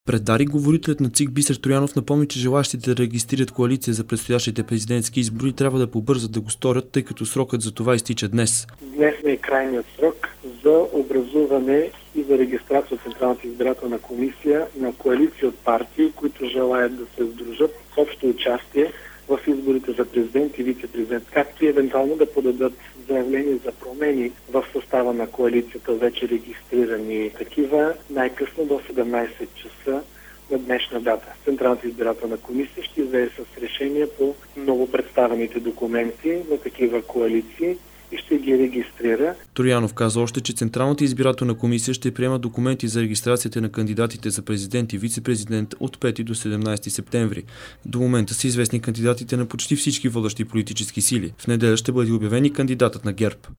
Пред Дарик говорителят на ЦИК Бисер Троянов напомни, че желащите да регистрират коалиция за предстоящите президентски избори трябва да побързат да го сторят, тъй като срокът за това изтича днес. Днес е крайният срок за образуване и за регистрация от Централната избирателна комисия на коалиция от партии, които желаят да се сдружат с общо участие в изборите за президент и вице-президент, както и евентуално да подадат заявление за промени в състава на коалицията, вече регистрирани такива, най-късно до 17 часа на днешна дата. Централната избирателна комисия ще излезе с решение по новопредставените документи на такива коалиции и ще ги регистрира. Троянов каза още, че Централната избирателна комисия ще приема документи за регистрацията на кандидатите за президент и вице-президент от 5 до 17 септември. До момента са известни кандидатите на почти всички водещи политически сили. В неделя ще бъде обявен и кандидатът на ГЕРБ.